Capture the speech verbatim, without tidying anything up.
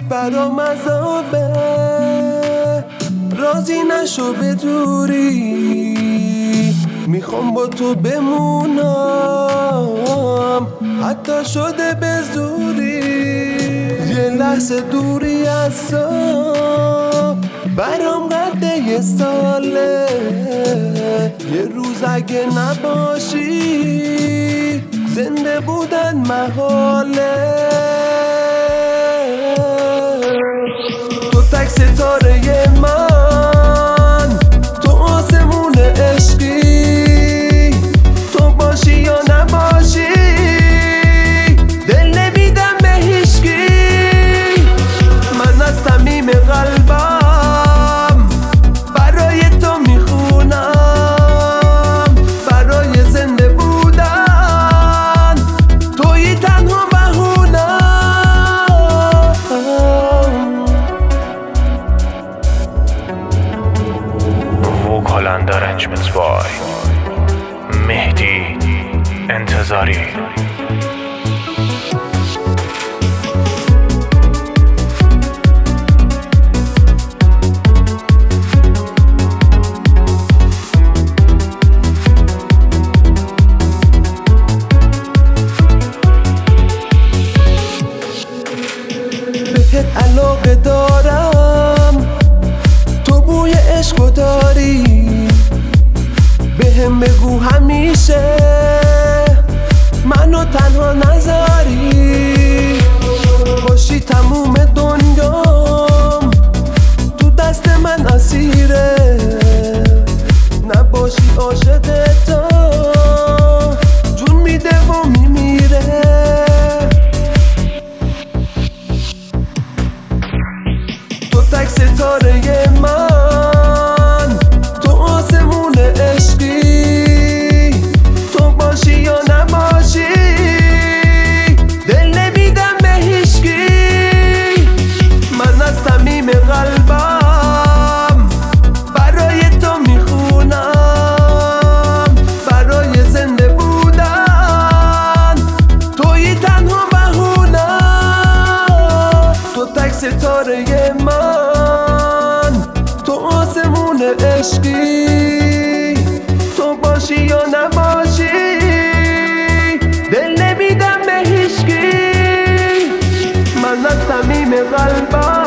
برام عذابه، راضی نشو به دوری، میخوام با تو بمونم حتی شده به زوری. یه لحظه دوری از تو برام قد یه ساله، یه روز اگه نباشی زنده بودن محاله. تو تک ستاره من، تو آسمون عشقی، تو باشی یا نباشی دل نمیدم به هیچکی. من از صمیم قلبم برای تو میخونم، برای زنده بودن توی تنها بهونم. وکالند ارنجمنت بای مهدی انتظاری. بهت علاقه دارم، تو بوی عشقو داری، بهم بگو همیشه منو تنها نذاری. باشی تموم دنیام تو دست من اسیره، نباشی عاشق تو جون میده و میمیره. تو تک ستاره من، تو آسمون عشقی، تو باشی یا نباشی دل نمیدم به هیچکی. من از صمیم قلبم برای تو میخونم، برای زنده بودن توی تنها بهونم. تو تک ستاره من، تو آسمون عشقی، تو باشی یا نباشی دل نمیدم به هیچکی. من از صمیم قلبم